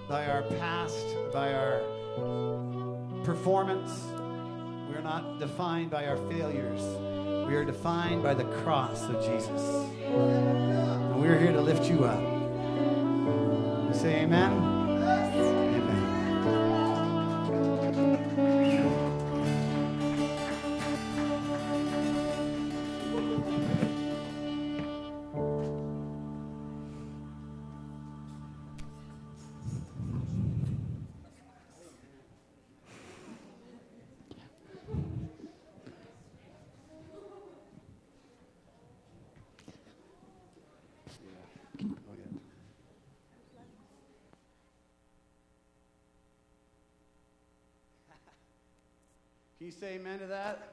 by our past, by our performance. We are not defined by our failures. We are defined by the cross of Jesus. And we're here to lift you up. You say amen? Amen. Can you say amen to that?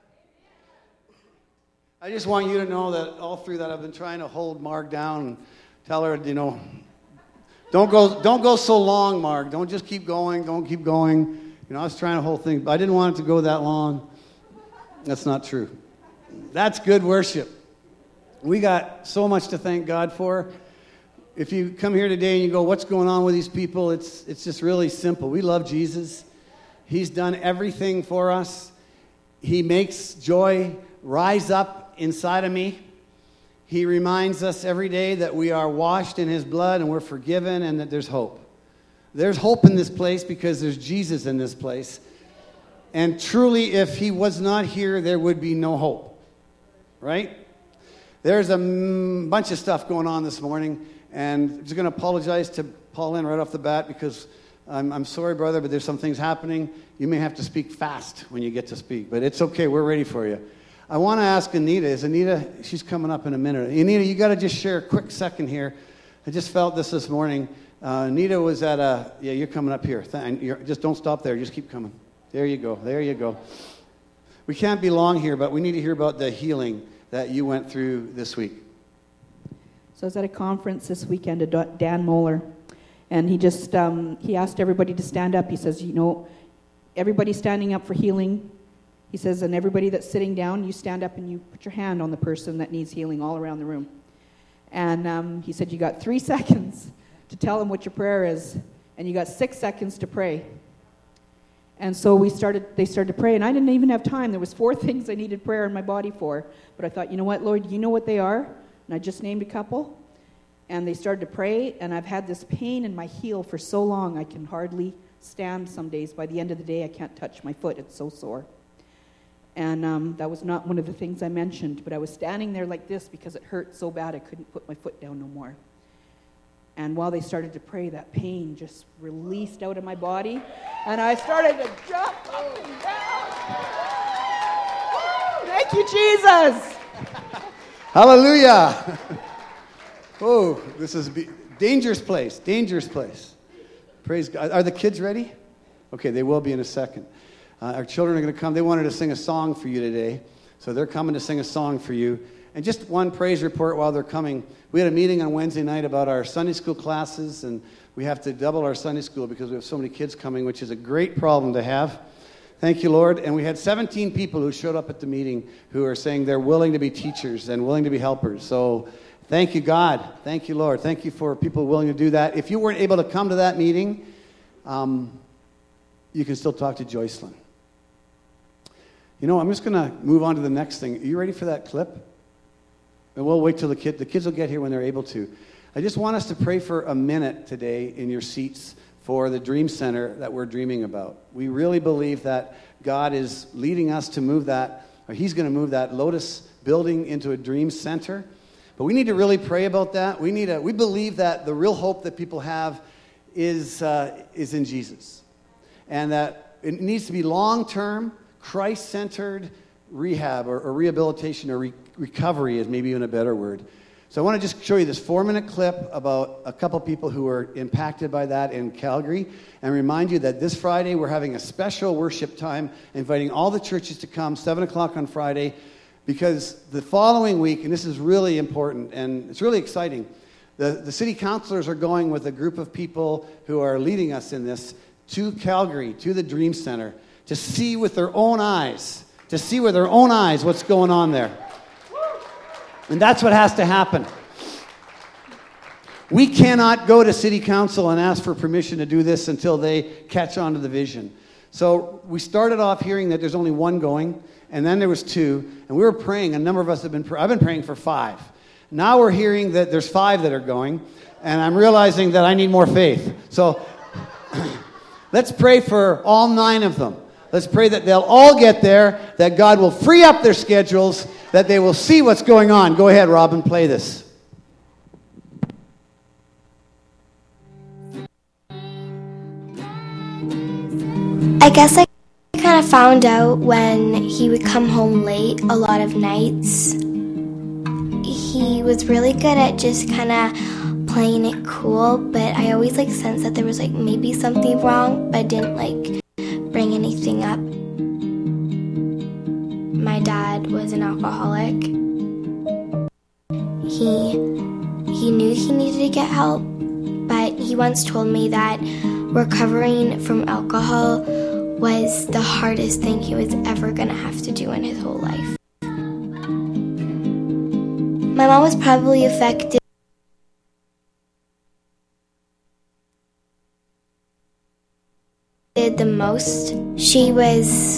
I just want you to know that all through that I've been trying to hold Marg down and tell her, don't go so long, Marg. Don't just keep going. Don't keep going. I was trying the whole thing, but I didn't want it to go that long. That's not true. That's good worship. We got so much to thank God for. If you come here today and you go, what's going on with these people? It's just really simple. We love Jesus. He's done everything for us. He makes joy rise up inside of me. He reminds us every day that we are washed in His blood and we're forgiven and that there's hope. There's hope in this place because there's Jesus in this place. And truly, if He was not here, there would be no hope. Right? There's a bunch of stuff going on this morning, and I'm just going to apologize to Pauline right off the bat because I'm sorry, brother, but there's some things happening. You may have to speak fast when you get to speak, but it's okay. We're ready for you. I want to ask Anita. Is Anita? She's coming up in a minute. Anita, you got to just share a quick second here. I just felt this morning. Anita was at a. Yeah, you're coming up here. Just don't stop there. Just keep coming. There you go. There you go. We can't be long here, but we need to hear about the healing that you went through this week. So I was at a conference this weekend at Dan Moeller. And he just, he asked everybody to stand up. He says, everybody's standing up for healing. He says, and everybody that's sitting down, you stand up and you put your hand on the person that needs healing all around the room. And he said, you got 3 seconds to tell them what your prayer is, and you got 6 seconds to pray. And so they started to pray, and I didn't even have time. There was 4 things I needed prayer in my body for. But I thought, you know what, Lord, you know what they are? And I just named a couple. And they started to pray, and I've had this pain in my heel for so long, I can hardly stand some days. By the end of the day, I can't touch my foot. It's so sore. And that was not one of the things I mentioned, but I was standing there like this because it hurt so bad I couldn't put my foot down no more. And while they started to pray, that pain just released out of my body, and I started to jump up and down. Thank you, Jesus. Hallelujah. Oh, this is a dangerous place, dangerous place. Praise God. Are the kids ready? Okay, they will be in a second. Our children are going to come. They wanted to sing a song for you today, so they're coming to sing a song for you. And just one praise report while they're coming. We had a meeting on Wednesday night about our Sunday school classes, and we have to double our Sunday school because we have so many kids coming, which is a great problem to have. Thank you, Lord. And we had 17 people who showed up at the meeting who are saying they're willing to be teachers and willing to be helpers. So thank you, God. Thank you, Lord. Thank you for people willing to do that. If you weren't able to come to that meeting, you can still talk to Joycelyn. I'm just going to move on to the next thing. Are you ready for that clip? And we'll wait till the kids will get here when they're able to. I just want us to pray for a minute today in your seats for the Dream Center that we're dreaming about. We really believe that God is leading us to move that, or He's going to move that Lotus building into a Dream Center. But we need to really pray about that. We believe that the real hope that people have is in Jesus. And that it needs to be long-term, Christ-centered rehab or rehabilitation or recovery is maybe even a better word. So I want to just show you this 4-minute clip about a couple people who were impacted by that in Calgary and remind you that this Friday we're having a special worship time, inviting all the churches to come, 7 o'clock on Friday, because the following week, and this is really important and it's really exciting, the city councilors are going with a group of people who are leading us in this to Calgary, to the Dream Center, to see with their own eyes, what's going on there. And that's what has to happen. We cannot go to city council and ask for permission to do this until they catch on to the vision. So we started off hearing that there's only one going, and then there was two, and we were praying. A number of us have been I've been praying for 5. Now we're hearing that there's 5 that are going, and I'm realizing that I need more faith. So let's pray for all 9 of them. Let's pray that they'll all get there, that God will free up their schedules, that they will see what's going on. Go ahead, Robin, play this. I guess I kind of found out when he would come home late a lot of nights. He was really good at just kind of playing it cool, but I always sensed that there was maybe something wrong, but didn't bring anything up. My dad was an alcoholic. He knew he needed to get help, but he once told me that recovering from alcohol was the hardest thing he was ever going to have to do in his whole life. My mom was probably affected the most. She was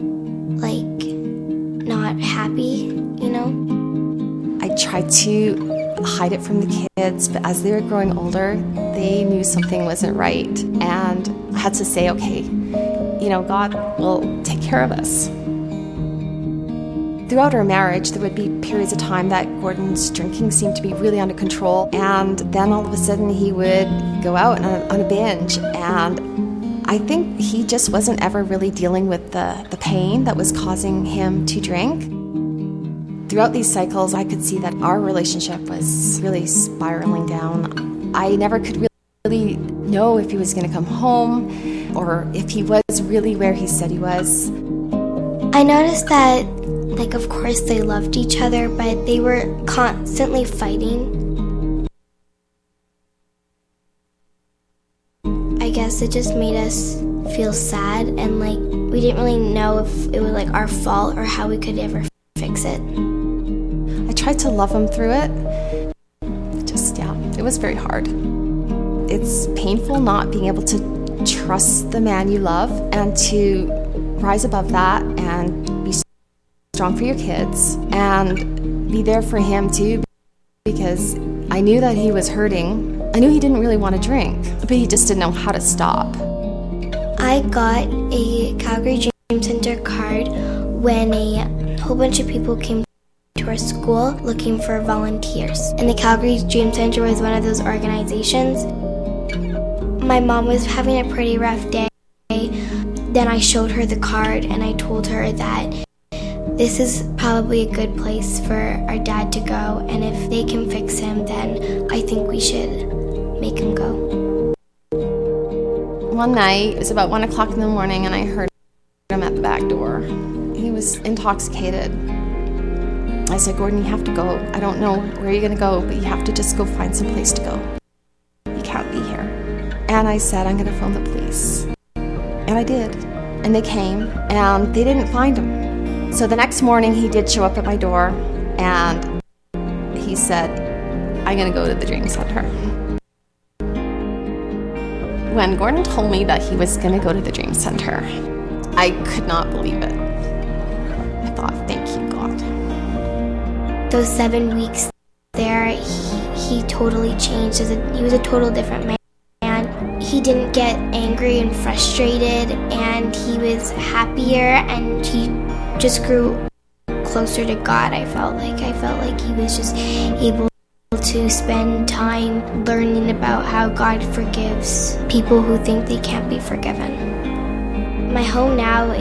not happy, I tried to hide it from the kids, but as they were growing older, they knew something wasn't right, and I had to say, okay, God will take care of us. Throughout our marriage, there would be periods of time that Gordon's drinking seemed to be really under control, and then all of a sudden he would go out on a binge, and I think he just wasn't ever really dealing with the pain that was causing him to drink. Throughout these cycles, I could see that our relationship was really spiraling down. I never could really know if he was going to come home or if he was really where he said he was. I noticed that, of course they loved each other, but they were constantly fighting. I guess it just made us feel sad, and we didn't really know if it was our fault or how we could ever fix it. I tried to love him through it. It was very hard. It's painful not being able to trust the man you love and to rise above that and be strong for your kids and be there for him too, because I knew that he was hurting. I knew he didn't really want to drink, but he just didn't know how to stop. I got a Calgary Dream Center card when a whole bunch of people came to our school looking for volunteers. And the Calgary Dream Center was one of those organizations. My mom was having a pretty rough day. Then I showed her the card and I told her that this is probably a good place for our dad to go, and if they can fix him, then I think we should make him go. One night, it was about 1 o'clock in the morning, and I heard him at the back door. He was intoxicated. I said, Gordon, you have to go. I don't know where you're going to go, but you have to just go find some place to go. You can't be here. And I said, I'm going to phone the police. And I did. And they came, and they didn't find him. So the next morning, he did show up at my door, and he said, I'm going to go to the Dream Center. When Gordon told me that he was going to go to the Dream Center, I could not believe it. I thought, thank you, God. Those 7 weeks there, he totally changed. He was a total different man. He didn't get angry and frustrated, and he was happier, and he just grew closer to God. I felt like he was just able to spend time learning about how God forgives people who think they can't be forgiven. My home now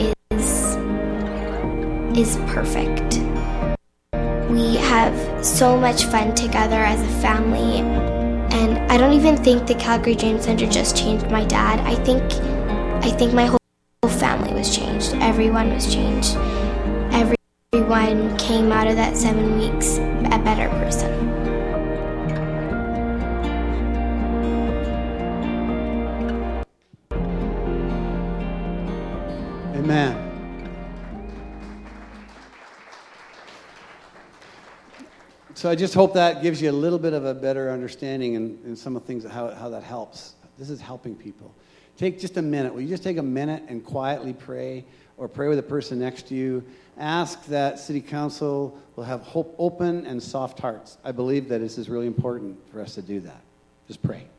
is perfect. We have so much fun together as a family, and I don't even think the Calgary Dream Center just changed my dad. I think my whole family was changed. Everyone was changed. Everyone came out of that 7 weeks a better person. Amen. So I just hope that gives you a little bit of a better understanding in some of the things, how that helps. This is helping people. Take just a minute. Will you just take a minute and quietly pray, or pray with the person next to you? Ask that City Council will have open and soft hearts. I believe that this is really important for us to do that. Just pray.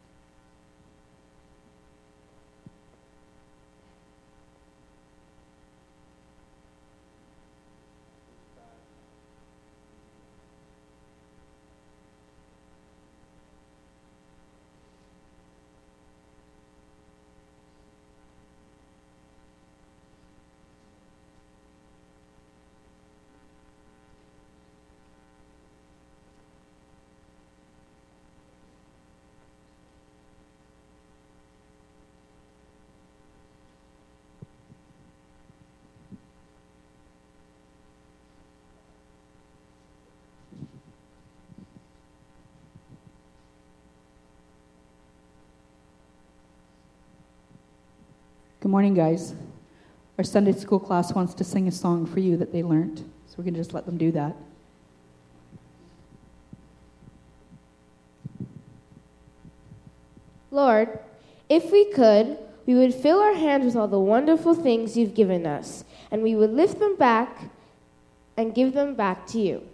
Good morning, guys. Our Sunday school class wants to sing a song for you that they learned, so we're going to just let them do that. Lord, if we could, we would fill our hands with all the wonderful things you've given us, and we would lift them back and give them back to you.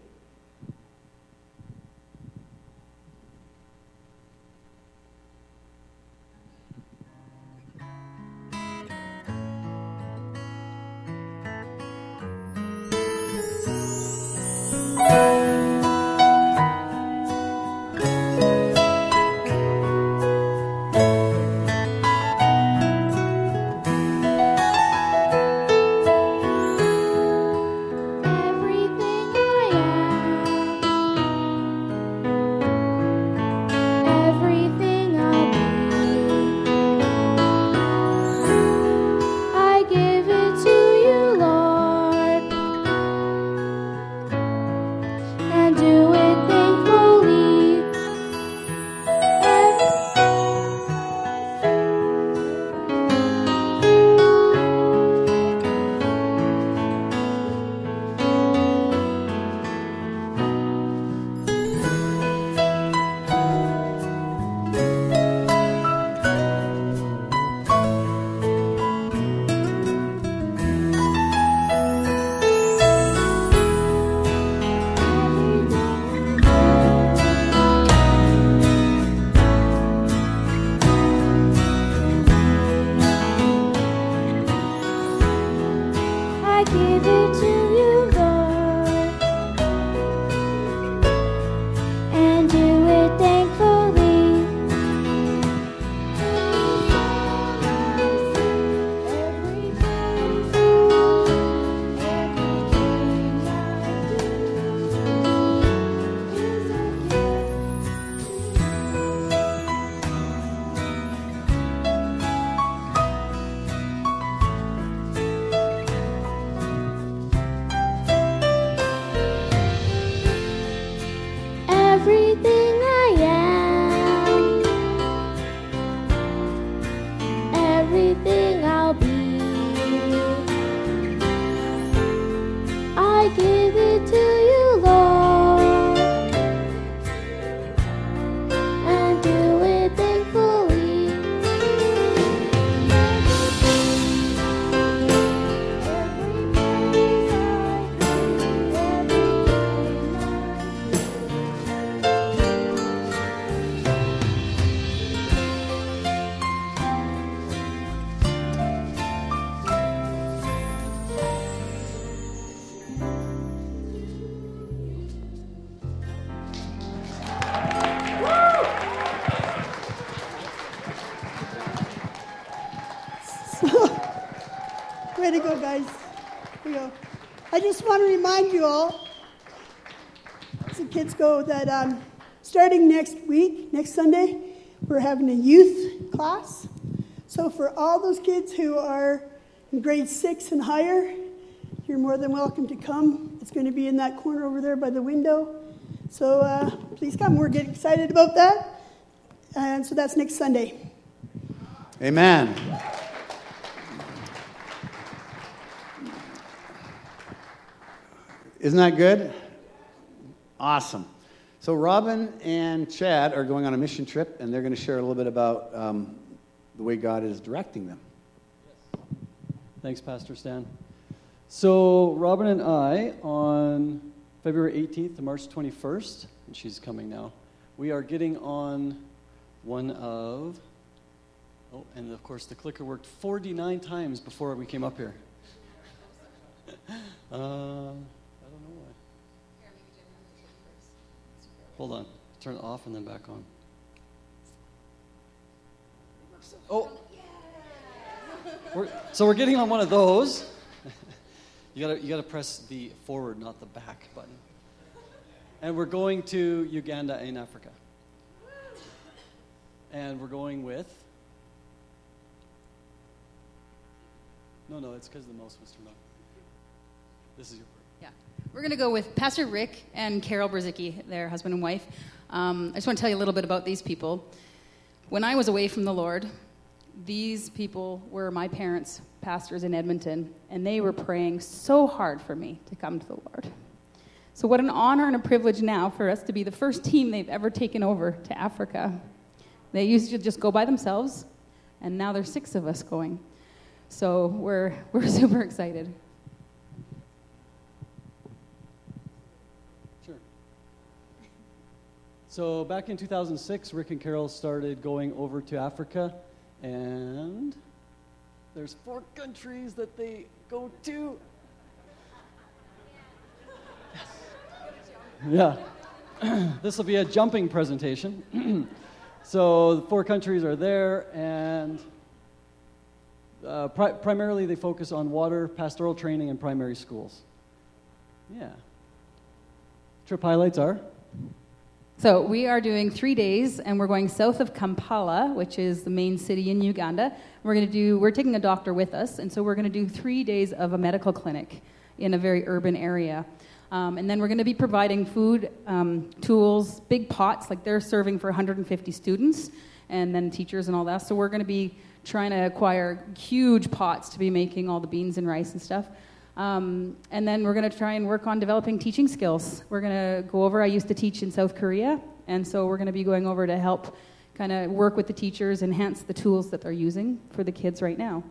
Way to go, guys. Here we go. I just want to remind you all, as the kids go, that starting next week, next Sunday, we're having a youth class. So for all those kids who are in grade 6 and higher, you're more than welcome to come. It's going to be in that corner over there by the window. So please come. We're getting excited about that. And so that's next Sunday. Amen. Isn't that good? Awesome. So Robin and Chad are going on a mission trip, and they're going to share a little bit about the way God is directing them. Thanks, Pastor Stan. So Robin and I, on February 18th to March 21st, and she's coming now, we are getting on one of, and of course the clicker worked 49 times before we came up here. I don't know why. Hold on. Turn it off and then back on. Oh. We're getting on one of those. You gotta press the forward, not the back button. And we're going to Uganda in Africa. And we're going with. No, it's because the mouse was turned on. This is your part. Yeah. We're going to go with Pastor Rick and Carol Brzezicki, their husband and wife. I just want to tell you a little bit about these people. When I was away from the Lord, these people were my parents, pastors in Edmonton, and they were praying so hard for me to come to the Lord. So what an honor and a privilege now for us to be the first team they've ever taken over to Africa. They used to just go by themselves, and now there's 6 of us going. So we're super excited. Sure. So back in 2006, Rick and Carol started going over to Africa, and there's 4 countries that they go to. Yes. Yeah. This will be a jumping presentation. So the 4 countries are there, and primarily they focus on water, pastoral training, and primary schools. Yeah. Trip highlights are? So we are doing 3 days, and we're going south of Kampala, which is the main city in Uganda. We're taking a doctor with us, and so we're going to do 3 days of a medical clinic in a very urban area. And then we're going to be providing food, tools, big pots, like they're serving for 150 students, and then teachers and all that. So we're going to be trying to acquire huge pots to be making all the beans and rice and stuff. And then we're going to try and work on developing teaching skills. We're going to go over, I used to teach in South Korea, and so we're going to be going over to help kind of work with the teachers, enhance the tools that they're using for the kids right now.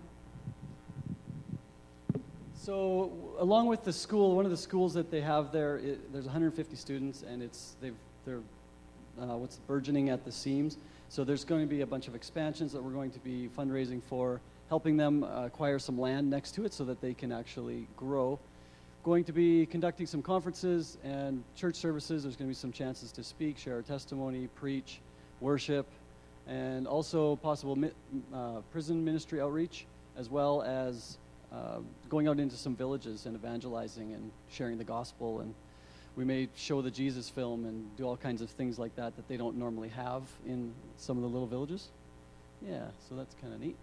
So along with the school, one of the schools that they have there, there's 150 students, and they're burgeoning at the seams. So there's going to be a bunch of expansions that we're going to be fundraising for, helping them acquire some land next to it so that they can actually grow. Going to be conducting some conferences and church services. There's going to be some chances to speak, share our testimony, preach, worship, and also possible prison ministry outreach, as well as going out into some villages and evangelizing and sharing the gospel. And we may show the Jesus film and do all kinds of things like that they don't normally have in some of the little villages. Yeah, so that's kind of neat.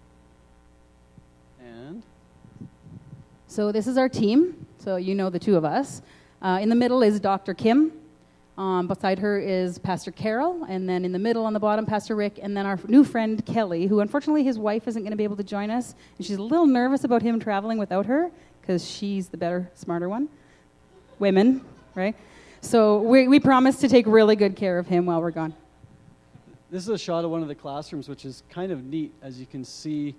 And so this is our team. So you know the 2 of us. In the middle is Dr. Kim. Beside her is Pastor Carol. And then in the middle on the bottom, Pastor Rick. And then our new friend, Kelly, who unfortunately his wife isn't going to be able to join us. And she's a little nervous about him traveling without her because she's the better, smarter one. Women, right? So we promise to take really good care of him while we're gone. This is a shot of one of the classrooms, which is kind of neat. As you can see,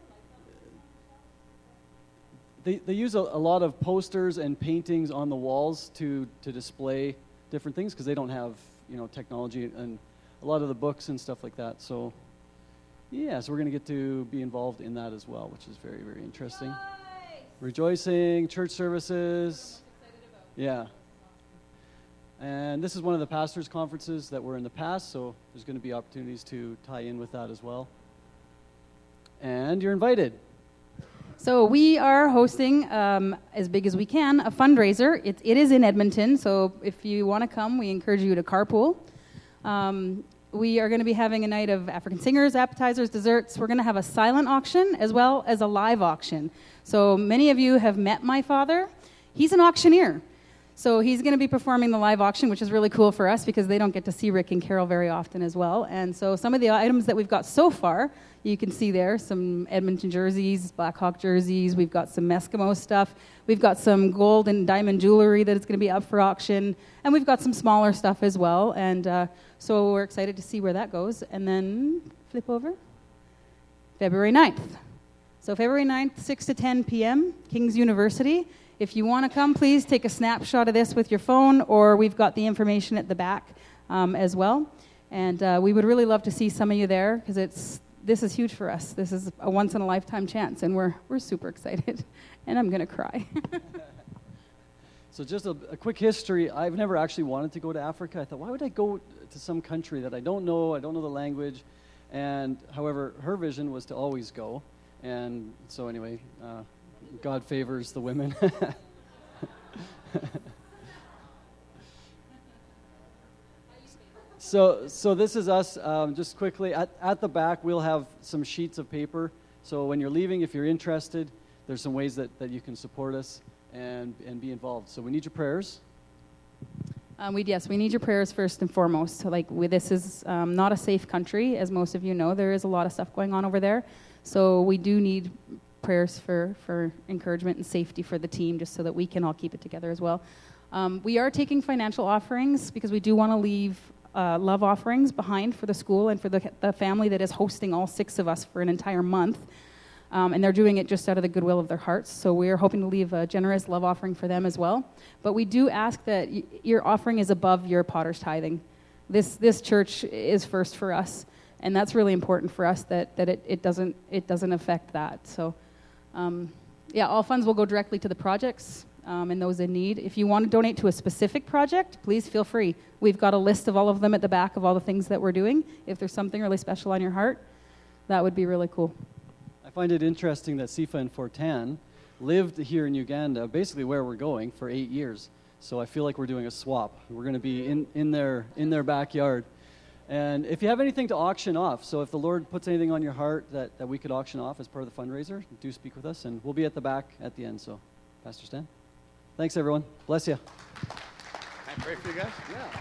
they use a lot of posters and paintings on the walls to display different things because they don't have technology and a lot of the books and stuff like that. So yeah, so we're going to get to be involved in that as well, which is very, very interesting. Rejoicing, church services. Yeah. And this is one of the pastors' conferences that were in the past, so there's going to be opportunities to tie in with that as well. And you're invited. So we are hosting, as big as we can, a fundraiser. It is in Edmonton, so if you want to come, we encourage you to carpool. We are going to be having a night of African singers, appetizers, desserts. We're going to have a silent auction as well as a live auction. So many of you have met my father. He's an auctioneer. So he's going to be performing the live auction, which is really cool for us because they don't get to see Rick and Carol very often as well. And so some of the items that we've got so far, you can see there, some Edmonton jerseys, Blackhawk jerseys. We've got some Eskimo stuff. We've got some gold and diamond jewelry that is going to be up for auction. And we've got some smaller stuff as well. And so we're excited to see where that goes. And then flip over. February 9th. So February 9th, 6 to 10 p.m., King's University. If you want to come, please take a snapshot of this with your phone, or we've got the information at the back as well. And we would really love to see some of you there because this is huge for us. This is a once-in-a-lifetime chance, and we're super excited. And I'm going to cry. So just a quick history. I've never actually wanted to go to Africa. I thought, why would I go to some country that I don't know the language? And however, her vision was to always go. And so anyway, God favors the women. So this is us. Just quickly, at the back, we'll have some sheets of paper. So when you're leaving, if you're interested, there's some ways that you can support us and be involved. So we need your prayers. We need your prayers first and foremost. So this is not a safe country, as most of you know. There is a lot of stuff going on over there. So we do need prayers for encouragement and safety for the team, just so that we can all keep it together as well. We are taking financial offerings because we do want to leave love offerings behind for the school and for the family that is hosting all 6 of us for an entire month. And they're doing it just out of the goodwill of their hearts. So we're hoping to leave a generous love offering for them as well. But we do ask that your offering is above your potter's tithing. This church is first for us, and that's really important for us that it doesn't affect that. So, all funds will go directly to the projects and those in need. If you want to donate to a specific project, please feel free. We've got a list of all of them at the back of all the things that we're doing. If there's something really special on your heart, that would be really cool. I find it interesting that Sifa and Fortan lived here in Uganda, basically where we're going, for 8 years. So I feel like we're doing a swap. We're going to be in their backyard. And if you have anything to auction off, so if the Lord puts anything on your heart that we could auction off as part of the fundraiser, do speak with us, and we'll be at the back at the end. So, Pastor Stan. Thanks, everyone. Bless you. Can I pray for you guys?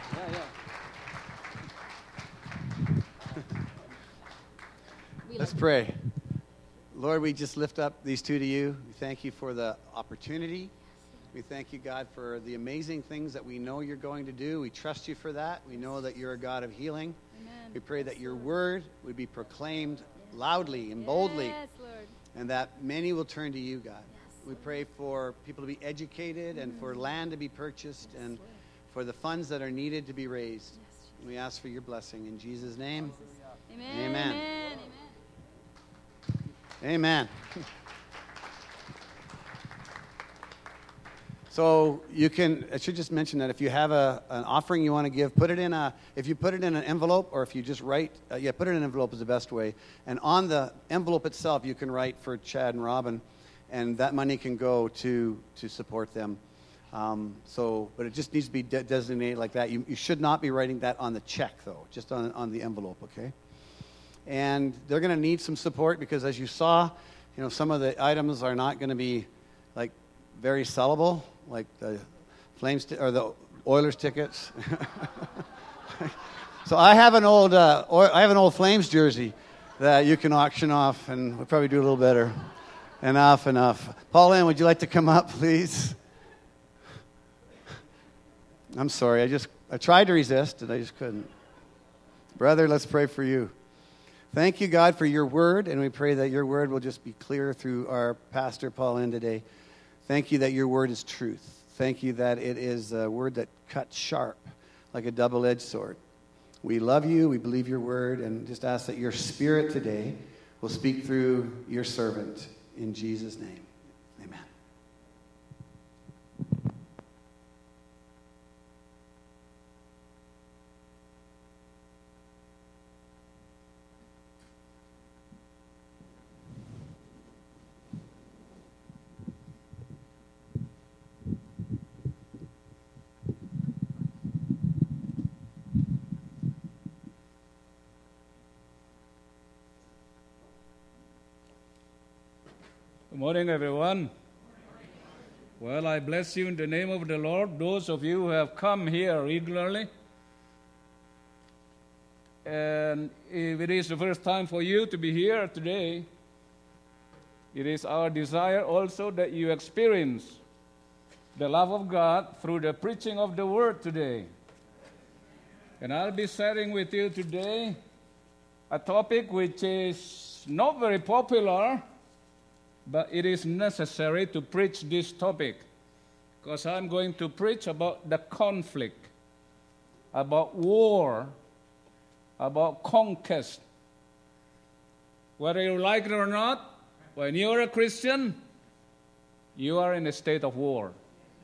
Yeah. Let's pray. Lord, we just lift up these two to you. We thank you for the opportunity. We thank you, God, for the amazing things that we know you're going to do. We trust you for that. We know that you're a God of healing. Amen. We pray that your word would be proclaimed loudly and boldly, yes, Lord. And that many will turn to you, God. Yes, we pray for people to be educated and for land to be purchased and for the funds that are needed to be raised. Yes, we ask for your blessing in Jesus' name. Amen. Amen. Amen. Amen. So I should just mention that if you have an offering you want to give, if you put it in an envelope, or if you just write, put it in an envelope is the best way. And on the envelope itself, you can write for Chad and Robin, and that money can go to support them. But it just needs to be designated like that. You should not be writing that on the check, though, just on the envelope, okay? And they're going to need some support because, as you saw, some of the items are not going to be very sellable, like the Flames or the Oilers tickets. So I have an old Flames jersey that you can auction off, and we'll probably do a little better. Enough. Pauline, would you like to come up, please? I'm sorry. I tried to resist, and I just couldn't. Brother, let's pray for you. Thank you, God, for your word, and we pray that your word will just be clear through our pastor, Pauline, today. Thank you that your word is truth. Thank you that it is a word that cuts sharp like a double-edged sword. We love you, we believe your word, and just ask that your spirit today will speak through your servant. In Jesus' name, amen. Good morning, everyone. Well, I bless you in the name of the Lord, those of you who have come here regularly. And if it is the first time for you to be here today, it is our desire also that you experience the love of God through the preaching of the Word today. And I'll be sharing with you today a topic which is not very popular, but it is necessary to preach this topic, because I'm going to preach about the conflict, about war, about conquest. Whether you like it or not, when you're a Christian, you are in a state of war.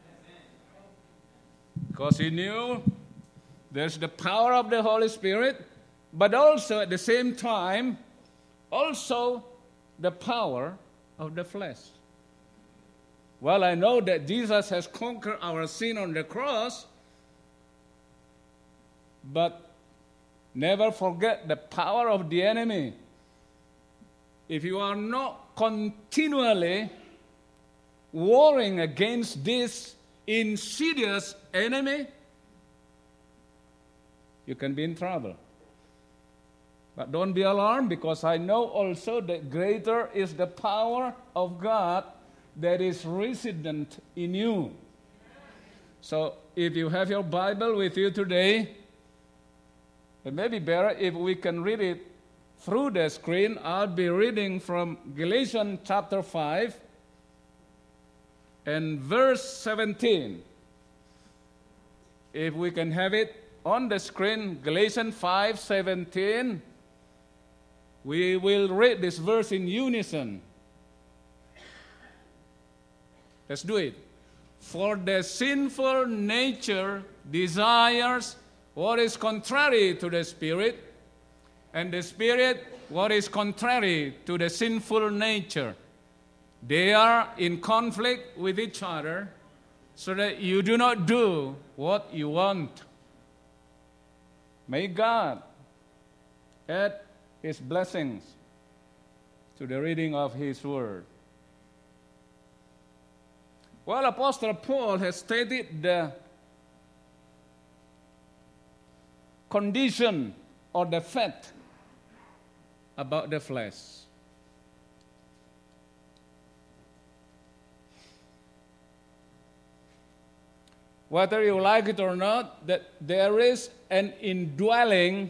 Because in you, there's the power of the Holy Spirit, but also at the same time, also the power of the flesh. Well, I know that Jesus has conquered our sin on the cross, but never forget the power of the enemy. If you are not continually warring against this insidious enemy, you can be in trouble. But don't be alarmed, because I know also that greater is the power of God that is resident in you. So if you have your Bible with you today, it may be better if we can read it through the screen. I'll be reading from Galatians chapter 5 and verse 17. If we can have it on the screen, Galatians 5:17. We will read this verse in unison. Let's do it. For the sinful nature desires what is contrary to the Spirit, and the Spirit what is contrary to the sinful nature. They are in conflict with each other, so that you do not do what you want. May God add His blessings to the reading of His Word. Well, Apostle Paul has stated the condition or the fact about the flesh. Whether you like it or not, that there is an indwelling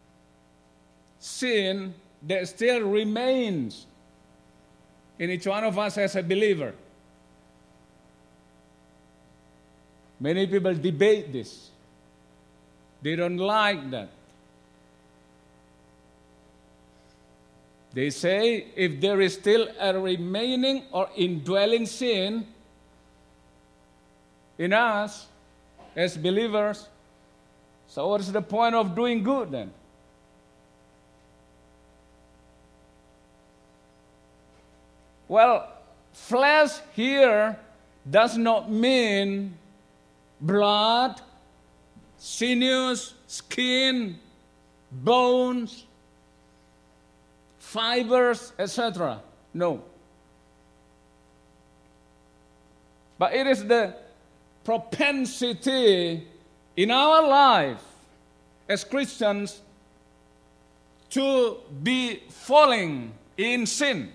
sin that still remains in each one of us as a believer. Many people debate this. They don't like that. They say if there is still a remaining or indwelling sin in us as believers, so what is the point of doing good then? Well, flesh here does not mean blood, sinews, skin, bones, fibers, etc. No. But it is the propensity in our life as Christians to be falling in sin.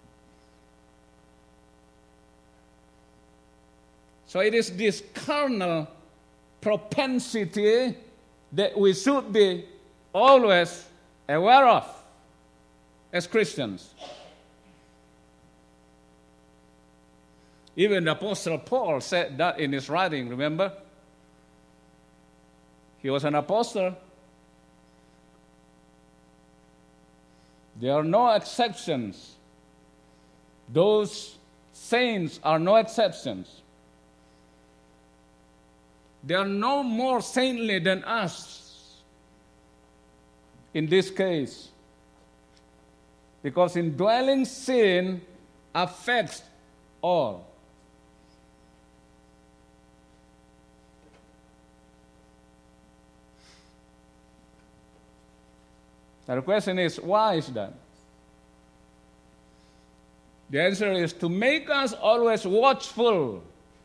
So it is this carnal propensity that we should be always aware of as Christians. Even the Apostle Paul said that in his writing, remember? He was an apostle. There are no exceptions. Those saints are no exceptions. They are no more saintly than us in this case, because indwelling sin affects all. Now the question is, why is that? The answer is to make us always watchful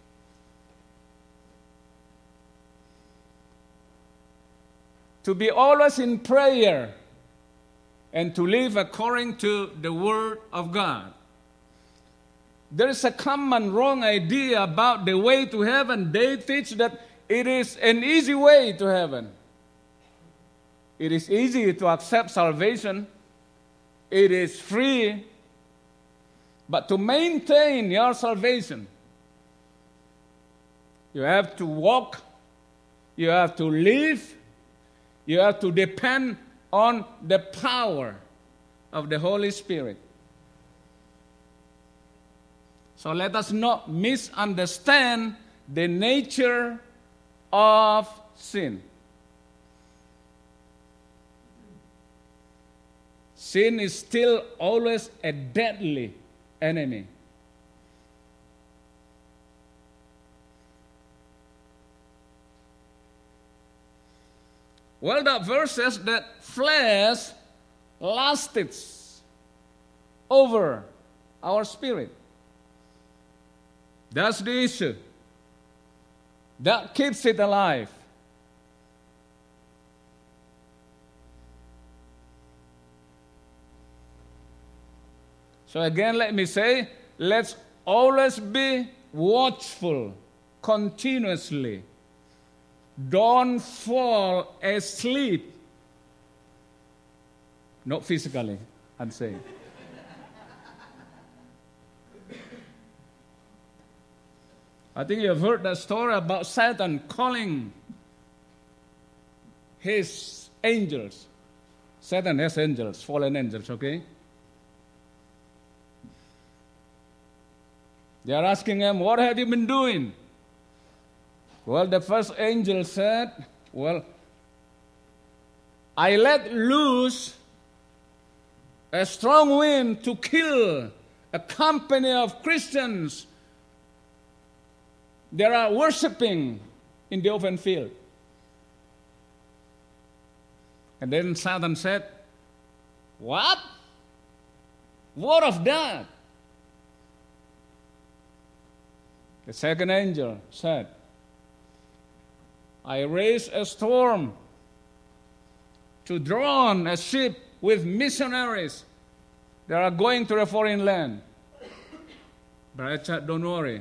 to be always in prayer and to live according to the Word of God. There is a common wrong idea about the way to heaven. They teach that it is an easy way to heaven. It is easy to accept salvation. It is free. But to maintain your salvation, you have to walk, you have to live, you have to depend on the power of the Holy Spirit. So let us not misunderstand the nature of sin. Sin is still always a deadly enemy. Well, that verse says that flesh lusts over our spirit. That's the issue. That keeps it alive. So again, let me say, let's always be watchful continuously. Don't fall asleep. Not physically, I'm saying. I think you've heard that story about Satan calling his angels. Satan has angels, fallen angels, okay? They are asking him, what have you been doing? Well, the first angel said, well, I let loose a strong wind to kill a company of Christians. They are worshiping in the open field. And then Satan said, what? What of that? The second angel said, I raised a storm to drown a ship with missionaries that are going to a foreign land. Brother Chad, don't worry.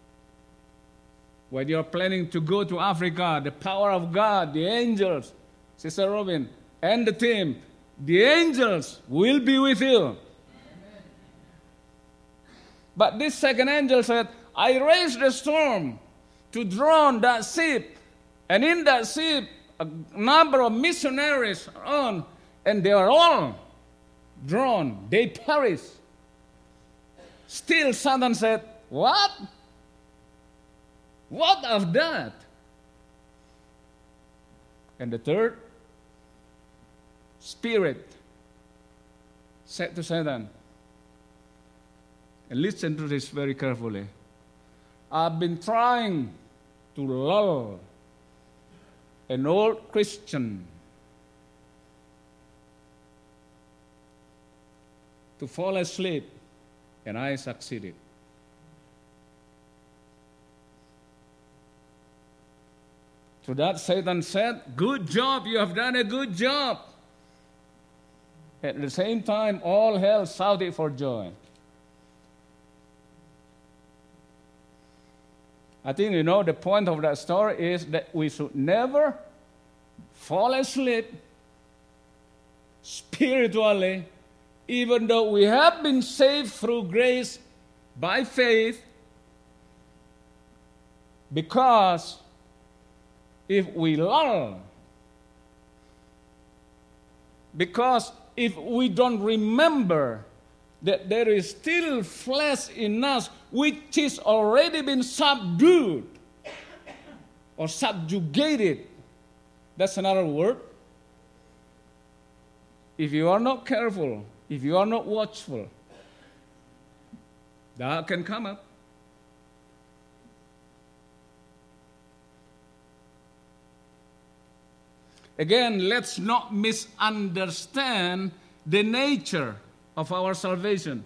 When you're planning to go to Africa, the power of God, the angels, Sister Robin, and the team, the angels will be with you. Amen. But this second angel said, I raised a storm to drown that ship. And in that ship, a number of missionaries are on, and they are all drowned. They perish. Still, Satan said, what? What of that? And the third spirit said to Satan, and listen to this very carefully, I've been trying to lull an old Christian to fall asleep, and I succeeded. To that, Satan said, good job, you have done a good job. At the same time, all hell shouted for joy. I think the point of that story is that we should never fall asleep spiritually, even though we have been saved through grace by faith, because if we lull, because if we don't remember that there is still flesh in us which is already been subdued or subjugated, that's another word. If you are not careful, if you are not watchful, that can come up. Again, let's not misunderstand the nature of our salvation.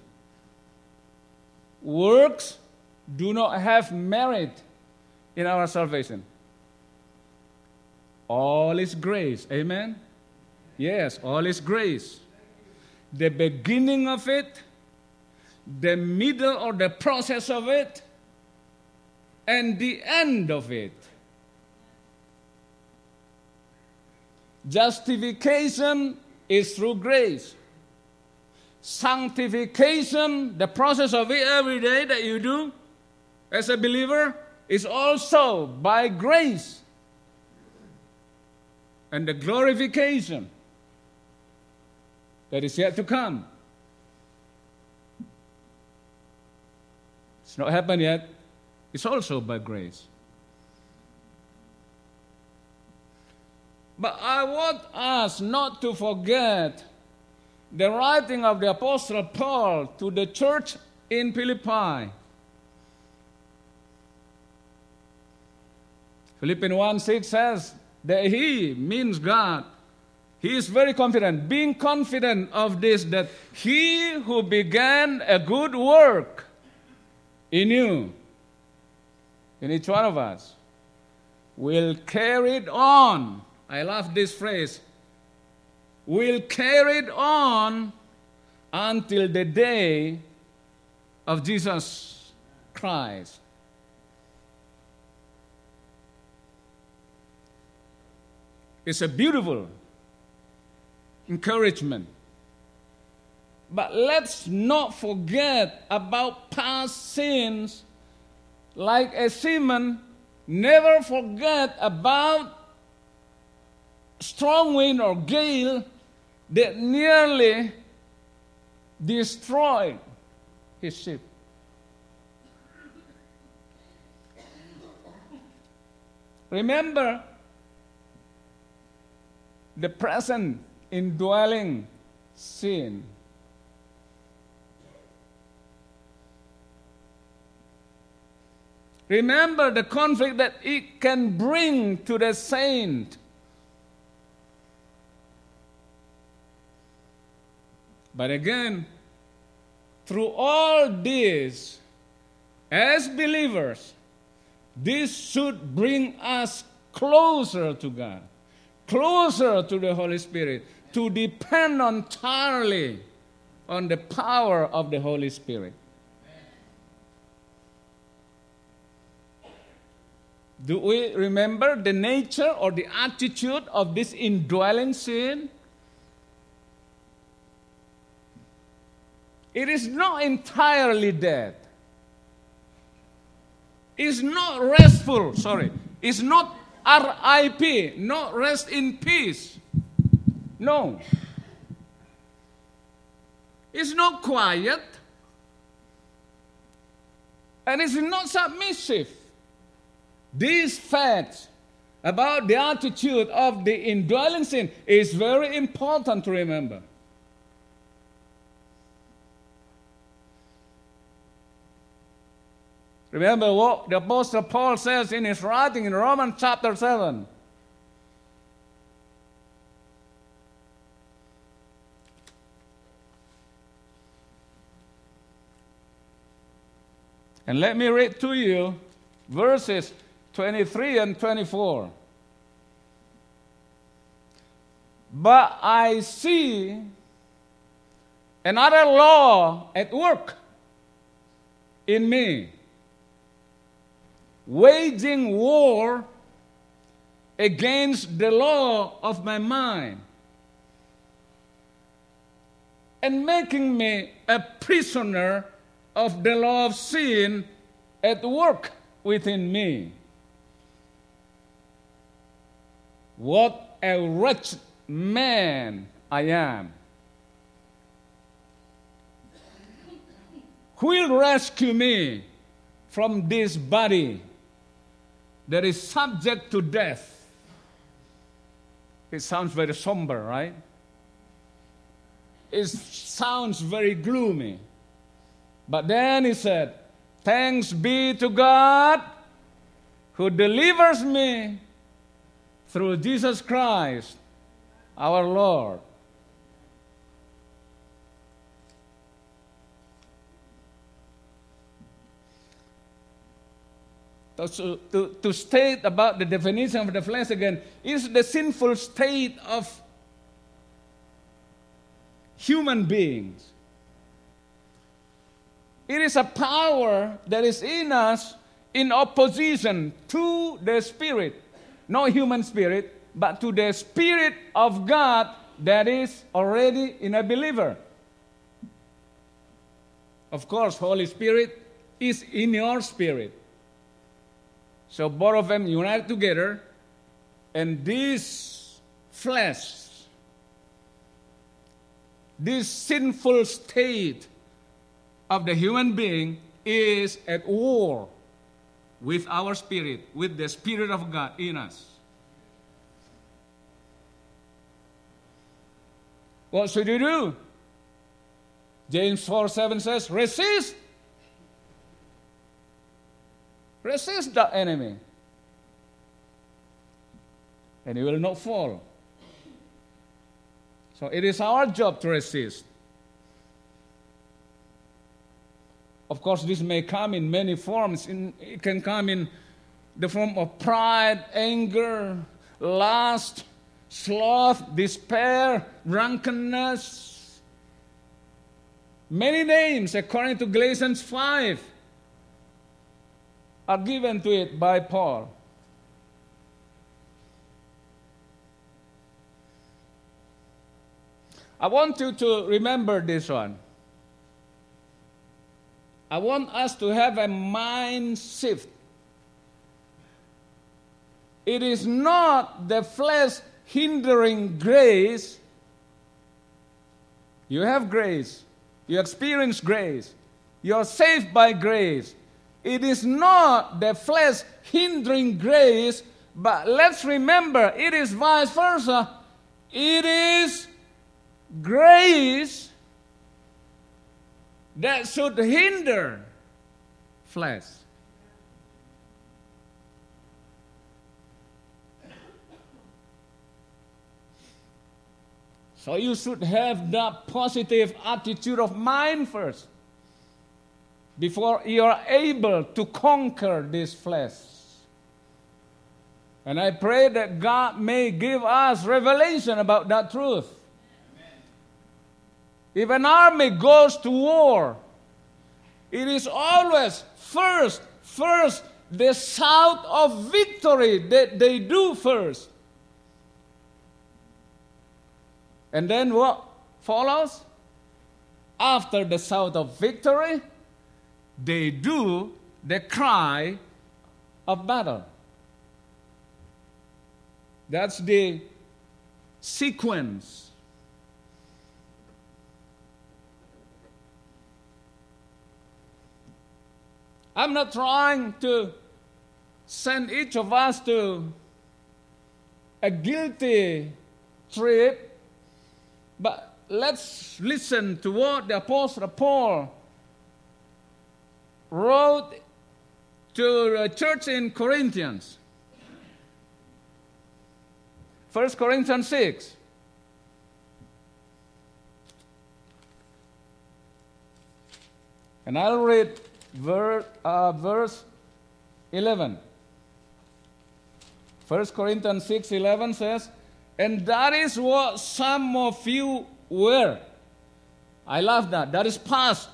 Works do not have merit in our salvation. All is grace. Amen? Yes, all is grace. The beginning of it, the middle or the process of it, and the end of it. Justification is through grace. Sanctification, the process of it every day that you do as a believer, is also by grace. And the glorification that is yet to come. It's not happened yet. It's also by grace. But I want us not to forget the writing of the Apostle Paul to the church in Philippi. Philippians 1:6 says that he means God. He is very confident, being confident of this, that he who began a good work in you, in each one of us, will carry it on. I love this phrase. Will carry it on until the day of Jesus Christ. It's a beautiful encouragement. But let's not forget about past sins. Like a seaman, never forget about strong wind or gale that nearly destroyed his ship. Remember the present indwelling sin. Remember the conflict that it can bring to the saint. But again, through all this, as believers, this should bring us closer to God, closer to the Holy Spirit, to depend entirely on the power of the Holy Spirit. Do we remember the nature or the attitude of this indwelling sin? It is not entirely dead. It's not restful, It's not RIP, not rest in peace. No. It's not quiet. And it's not submissive. These facts about the attitude of the indwelling sin is very important to remember. Remember what the Apostle Paul says in his writing in Romans chapter 7. And let me read to you verses 23 and 24. But I see another law at work in me, waging war against the law of my mind and making me a prisoner of the law of sin at work within me. What a wretched man I am. Who will rescue me from this body that is subject to death? It sounds very somber, right? It sounds very gloomy. But then he said, thanks be to God who delivers me through Jesus Christ, our Lord. to state about the definition of the flesh again, is the sinful state of human beings. It is a power that is in us in opposition to the Spirit, not human spirit, but to the Spirit of God that is already in a believer. Of course, Holy Spirit is in your spirit. So both of them unite together, and this flesh, this sinful state of the human being is at war with our spirit, with the Spirit of God in us. What should you do? James 4:7 says, resist. Resist the enemy, and he will not fall. So it is our job to resist. Of course, this may come in many forms. It can come in the form of pride, anger, lust, sloth, despair, drunkenness. Many names, according to Galatians 5, are given to it by Paul. I want you to remember this one. I want us to have a mind shift. It is not the flesh hindering grace. You have grace. You experience grace. You are saved by grace. It is not the flesh hindering grace, but let's remember, it is vice versa. It is grace that should hinder flesh. So you should have that positive attitude of mind first before you are able to conquer this flesh. And I pray that God may give us revelation about that truth. If an army goes to war, it is always first the shout of victory that they do first. And then what follows? After the shout of victory, they do the cry of battle. That's the sequence. I'm not trying to send each of us to a guilty trip, but let's listen to what the Apostle Paul wrote to the church in Corinthians. 1 Corinthians 6. And I'll read verse 11. 1 Corinthians 6:11 says, and that is what some of you were. I love that. That is past.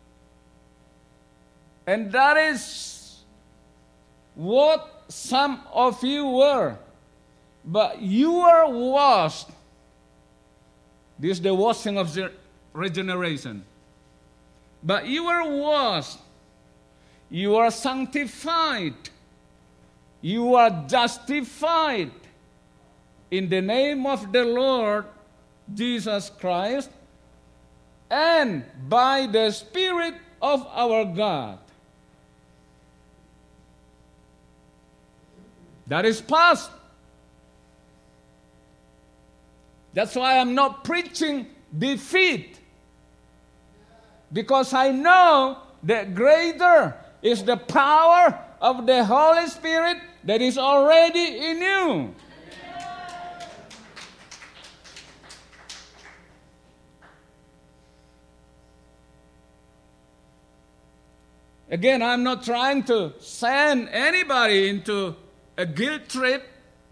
And that is what some of you were. But you are washed. This is the washing of the regeneration. But you are washed. You are sanctified. You are justified in the name of the Lord Jesus Christ and by the Spirit of our God. That is past. That's why I'm not preaching defeat. Because I know that greater is the power of the Holy Spirit that is already in you. Again, I'm not trying to send anybody into a guilt trip.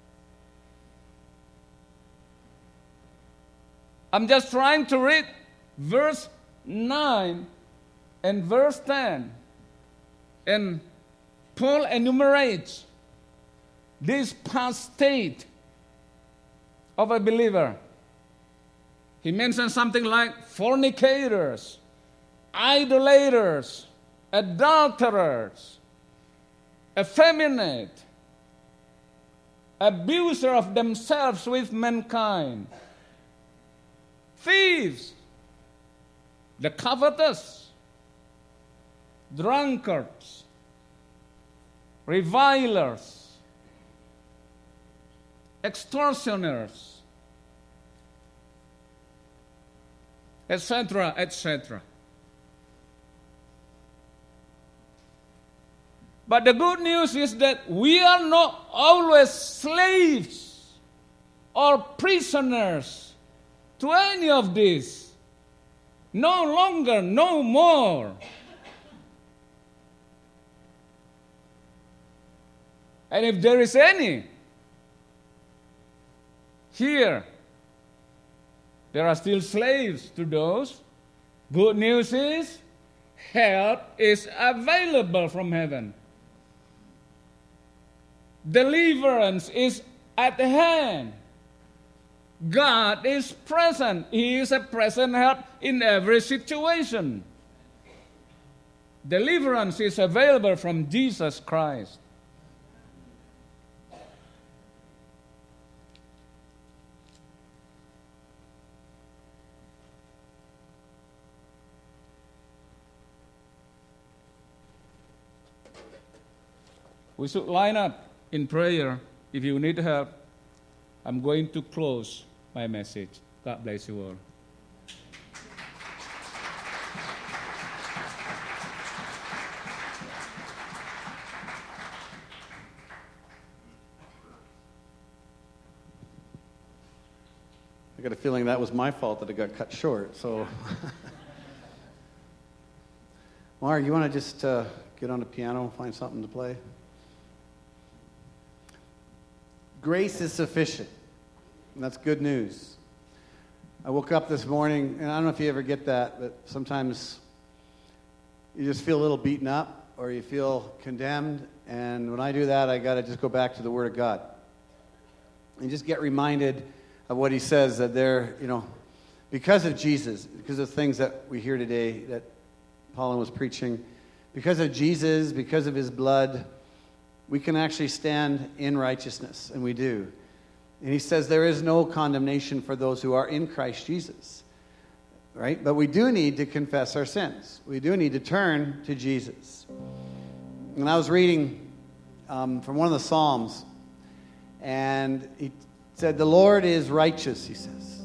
I'm just trying to read verse 9 and verse 10. And Paul enumerates this past state of a believer. He mentions something like fornicators, idolaters, adulterers, effeminate, abuser of themselves with mankind, thieves, the covetous, drunkards, revilers, extortioners, etc., etc. But the good news is that we are not always slaves or prisoners to any of this. No longer, no more. And if there is any here, there are still slaves to those. Good news is help is available from heaven. Deliverance is at hand. God is present. He is a present help in every situation. Deliverance is available from Jesus Christ. We should line up in prayer. If you need help, I'm going to close my message. God bless you all. I got a feeling that was my fault that it got cut short. So, Mark, you want to just get on the piano, find something to play? Grace is sufficient. And that's good news. I woke up this morning, and I don't know if you ever get that, but sometimes you just feel a little beaten up or you feel condemned. And when I do that, I got to just go back to the Word of God and just get reminded of what He says, that there, because of Jesus, because of things that we hear today that Paulin was preaching, because of Jesus, because of His blood, we can actually stand in righteousness, and we do. And he says there is no condemnation for those who are in Christ Jesus, right? But we do need to confess our sins. We do need to turn to Jesus. And I was reading from one of the Psalms, and he said, the Lord is righteous, he says.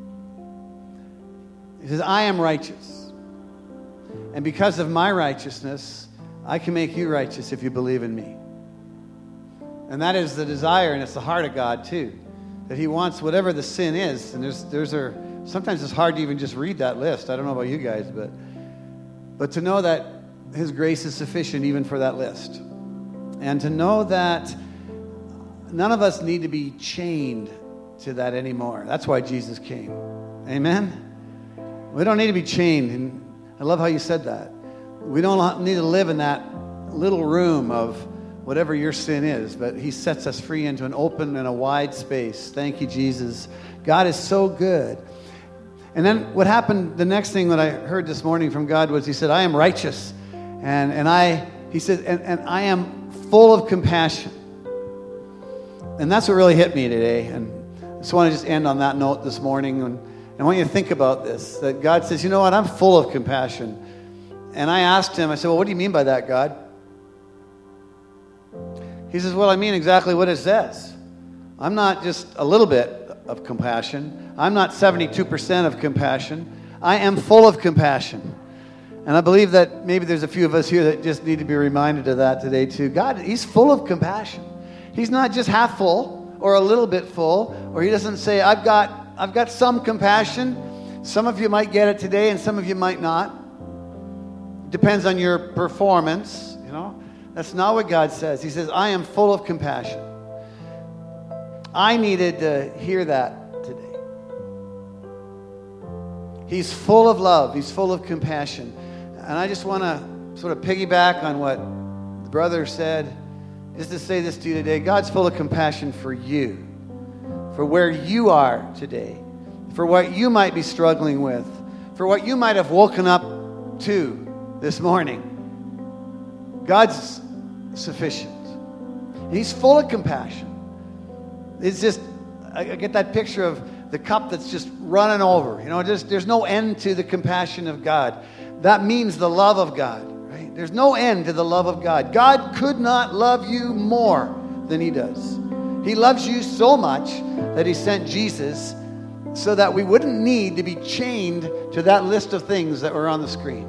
He says, I am righteous. And because of my righteousness, I can make you righteous if you believe in me. And that is the desire, and it's the heart of God too, that He wants whatever the sin is. And sometimes it's hard to even just read that list. I don't know about you guys, but to know that His grace is sufficient even for that list, and to know that none of us need to be chained to that anymore. That's why Jesus came. Amen. We don't need to be chained, and I love how you said that. We don't need to live in that little room of whatever your sin is, but He sets us free into an open and a wide space. Thank you, Jesus. God is so good. And then what happened, the next thing that I heard this morning from God was He said, I am righteous. He said, and I am full of compassion. And that's what really hit me today. And I just want to just end on that note this morning. And I want you to think about this, that God says, you know what, I'm full of compassion. And I asked Him, I said, well, what do you mean by that, God? He says, well, I mean exactly what it says. I'm not just a little bit of compassion. I'm not 72% of compassion. I am full of compassion. And I believe that maybe there's a few of us here that just need to be reminded of that today too. God, He's full of compassion. He's not just half full or a little bit full, or He doesn't say, I've got some compassion. Some of you might get it today and some of you might not. depends on your performance, you know. That's not what God says. He says, I am full of compassion. I needed to hear that today. He's full of love. He's full of compassion. And I just want to sort of piggyback on what the brother said, just to say this to you today. God's full of compassion for you, for where you are today, for what you might be struggling with, for what you might have woken up to this morning. God's sufficient. He's full of compassion. It's just, I get that picture of the cup that's just running over. You know, there's no end to the compassion of God. That means the love of God, right? There's no end to the love of God. God could not love you more than He does. He loves you so much that He sent Jesus so that we wouldn't need to be chained to that list of things that were on the screen.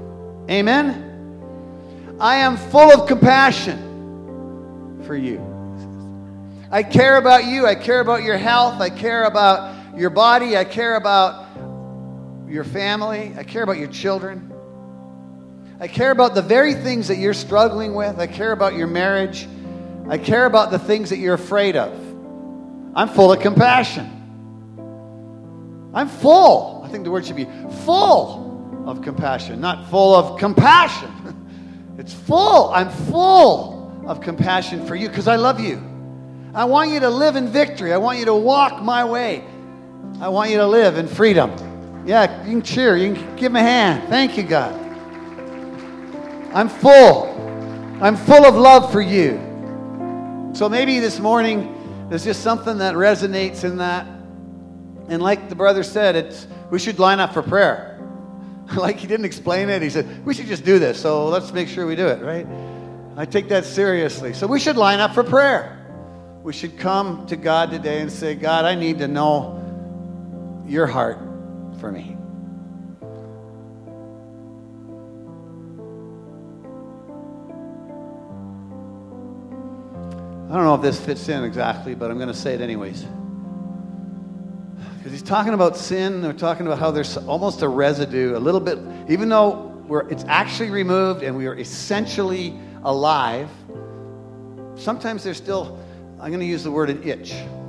Amen? I am full of compassion for you. I care about you. I care about your health. I care about your body. I care about your family. I care about your children. I care about the very things that you're struggling with. I care about your marriage. I care about the things that you're afraid of. I'm full of compassion. I'm full. I think the word should be full of compassion, not full of compassion. It's full. I'm full of compassion for you because I love you. I want you to live in victory. I want you to walk my way. I want you to live in freedom. Yeah, you can cheer. You can give him a hand. Thank you, God. I'm full. I'm full of love for you. So maybe this morning there's just something that resonates in that. And like the brother said, we should line up for prayer. Like he didn't explain it. He said, we should just do this. So let's make sure we do it, right? I take that seriously. So we should line up for prayer. We should come to God today and say, God, I need to know your heart for me. I don't know if this fits in exactly, but I'm going to say it anyways. Because he's talking about sin. We're talking about how there's almost a residue, a little bit, even though it's actually removed and we are essentially alive, sometimes there's still, I'm going to use the word an itch.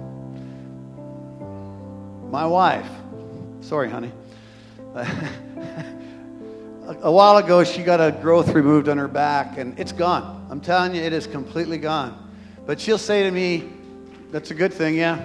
My wife, sorry, honey. A while ago, she got a growth removed on her back, and it's gone. I'm telling you, it is completely gone. But she'll say to me, that's a good thing, yeah.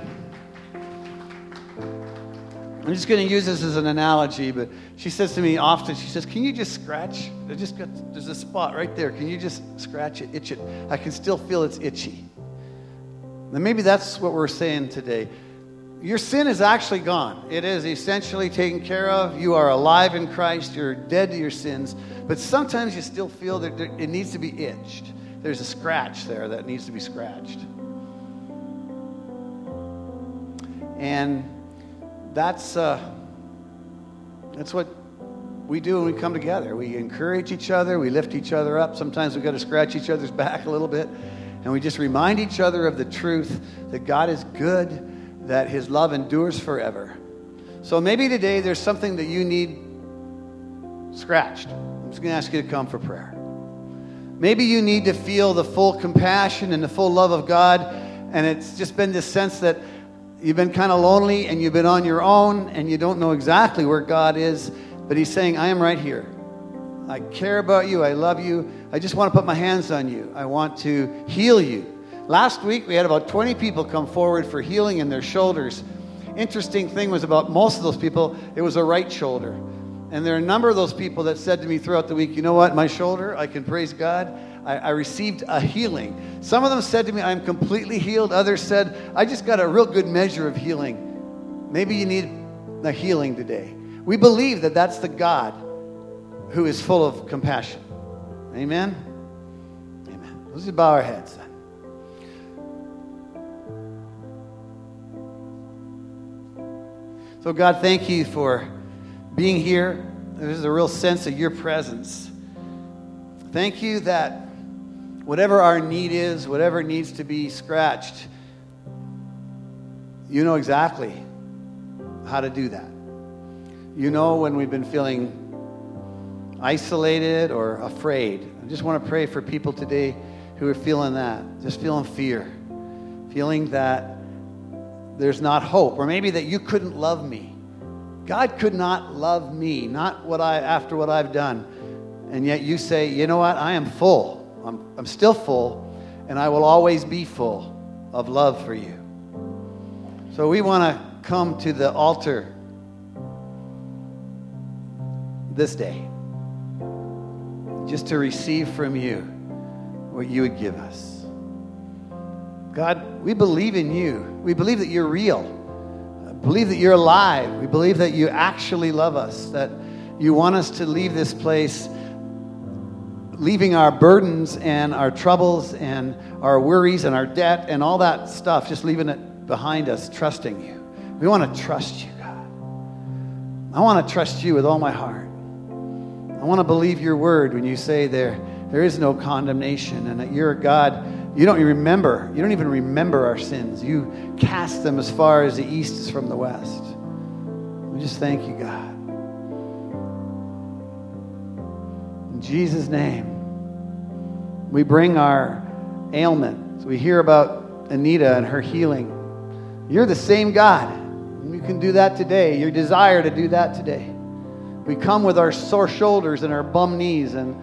I'm just going to use this as an analogy, but she says to me often, she says, can you just scratch? There's a spot right there. Can you just scratch it, itch it? I can still feel it's itchy. And maybe that's what we're saying today. Your sin is actually gone. It is essentially taken care of. You are alive in Christ. You're dead to your sins. But sometimes you still feel that it needs to be itched. There's a scratch there that needs to be scratched. And that's what we do when we come together. We encourage each other. We lift each other up. Sometimes we've got to scratch each other's back a little bit. And we just remind each other of the truth that God is good, that his love endures forever. So maybe today there's something that you need scratched. I'm just going to ask you to come for prayer. Maybe you need to feel the full compassion and the full love of God, and it's just been this sense that you've been kind of lonely and you've been on your own and you don't know exactly where God is, but he's saying, I am right here. I care about you. I love you. I just want to put my hands on you. I want to heal you. Last week, we had about 20 people come forward for healing in their shoulders. Interesting thing was about most of those people, it was a right shoulder. And there are a number of those people that said to me throughout the week, you know what, my shoulder, I can praise God. I received a healing. Some of them said to me, I'm completely healed. Others said, I just got a real good measure of healing. Maybe you need a healing today. We believe that that's the God who is full of compassion. Amen? Amen. Let's just bow our heads then. So God, thank you for being here. There's a real sense of your presence. Thank you that whatever our need is, whatever needs to be scratched, you know exactly how to do that. You know when we've been feeling isolated or afraid. I just want to pray for people today who are feeling that, just feeling fear, feeling that there's not hope, or maybe that you couldn't love me. God could not love me, not after what I've done. And yet you say, you know what, I am full. I'm still full, and I will always be full of love for you. So we want to come to the altar this day, just to receive from you what you would give us. God, we believe in you. We believe that you're real. We believe that you're alive. We believe that you actually love us, that you want us to leave this place leaving our burdens and our troubles and our worries and our debt and all that stuff, just leaving it behind us, trusting you. We want to trust you, God. I want to trust you with all my heart. I want to believe your word when you say there is no condemnation, and that you're a God. You don't even remember our sins. You cast them as far as the east is from the west. We just thank you, God. In Jesus' name, we bring our ailment. So we hear about Anita and her healing. You're the same God. You can do that today. Your desire to do that today. We come with our sore shoulders and our bum knees and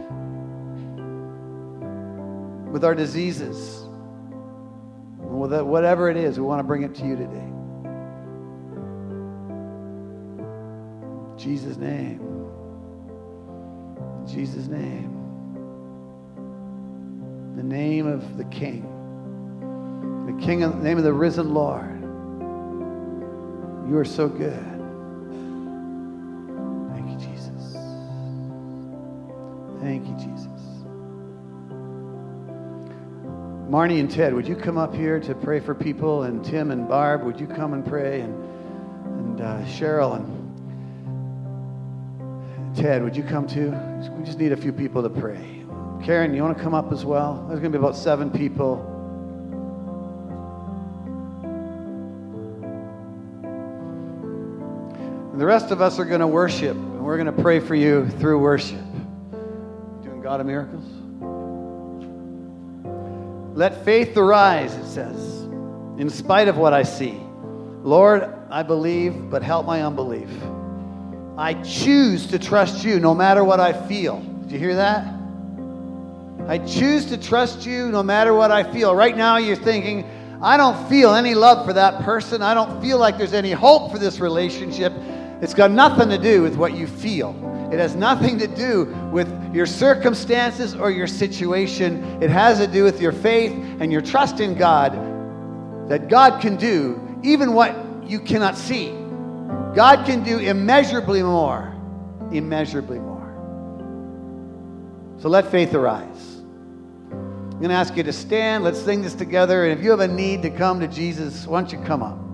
with our diseases. And with whatever it is, we want to bring it to you today. In Jesus' name. In Jesus' name. In the name of the King. The name of the risen Lord. You are so good. Thank you, Jesus. Thank you, Jesus. Marnie and Ted, would you come up here to pray for people? And Tim and Barb, would you come and pray? And Cheryl and Ted, would you come too? We just need a few people to pray. Karen, you want to come up as well? There's going to be about 7 people. And the rest of us are going to worship, and we're going to pray for you through worship. Doing God of miracles. Let faith arise, it says, in spite of what I see. Lord, I believe, but help my unbelief. I choose to trust you no matter what I feel. Did you hear that? I choose to trust you no matter what I feel. Right now you're thinking, I don't feel any love for that person. I don't feel like there's any hope for this relationship. It's got nothing to do with what you feel. It has nothing to do with your circumstances or your situation. It has to do with your faith and your trust in God, that God can do even what you cannot see. God can do immeasurably more. Immeasurably more. So let faith arise. I'm going to ask you to stand. Let's sing this together. And if you have a need to come to Jesus, why don't you come up?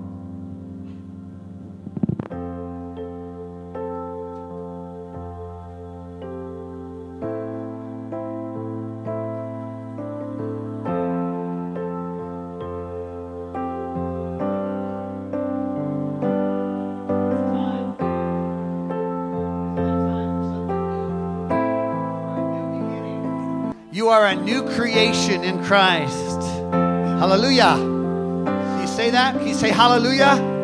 You are a new creation in Christ. Hallelujah. Can you say that? Can you say hallelujah?